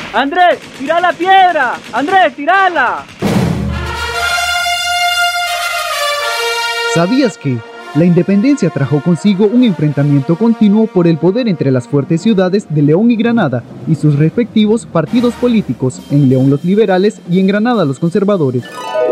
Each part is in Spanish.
¡Andrés, tira la piedra! ¡Andrés, tirala! ¿Sabías que la independencia trajo consigo un enfrentamiento continuo por el poder entre las fuertes ciudades de León y Granada y sus respectivos partidos políticos, en León los liberales y en Granada los conservadores?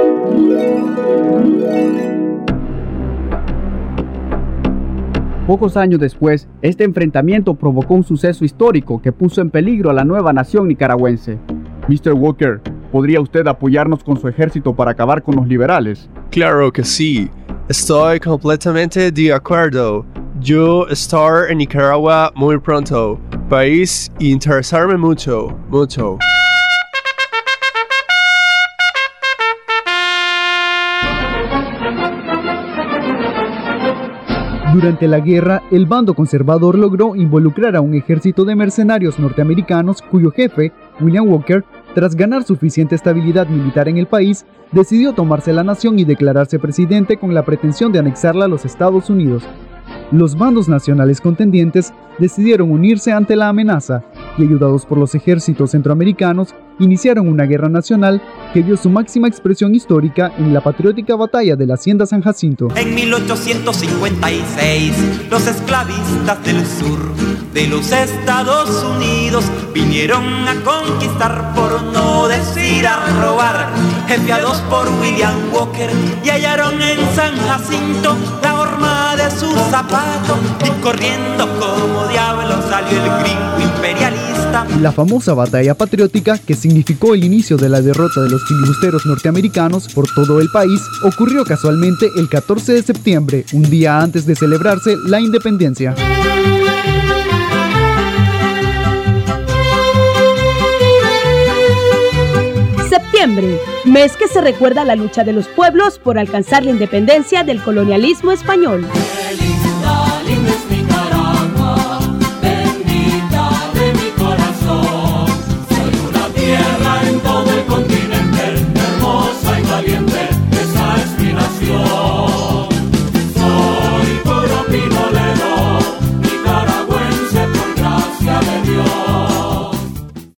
Pocos años después, este enfrentamiento provocó un suceso histórico que puso en peligro a la nueva nación nicaragüense. Mr. Walker, ¿podría usted apoyarnos con su ejército para acabar con los liberales? Claro que sí. Estoy completamente de acuerdo. Yo estar en Nicaragua muy pronto. País interesarme mucho. Durante la guerra, el bando conservador logró involucrar a un ejército de mercenarios norteamericanos cuyo jefe, William Walker, tras ganar suficiente estabilidad militar en el país, decidió tomarse la nación y declararse presidente con la pretensión de anexarla a los Estados Unidos. Los bandos nacionales contendientes decidieron unirse ante la amenaza y, ayudados por los ejércitos centroamericanos, iniciaron una guerra nacional que vio su máxima expresión histórica en la patriótica batalla de la Hacienda San Jacinto. En 1856, los esclavistas del sur de los Estados Unidos vinieron a conquistar, por no decir a robar, enviados por William Walker, y hallaron en San Jacinto la horma de su zapato, y corriendo como diablo salió el gringo imperialista. La famosa batalla patriótica, que significó el inicio de la derrota de los filibusteros norteamericanos por todo el país, ocurrió casualmente el 14 de septiembre, un día antes de celebrarse la independencia. Septiembre, mes que se recuerda la lucha de los pueblos por alcanzar la independencia del colonialismo español.